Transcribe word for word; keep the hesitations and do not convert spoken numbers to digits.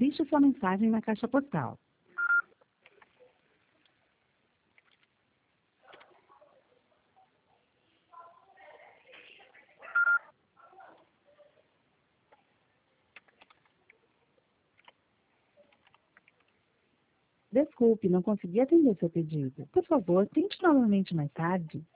Assiste sua mensagem na caixa postal. Desculpe, não consegui atender seu pedido. Por favor, tente novamente mais tarde.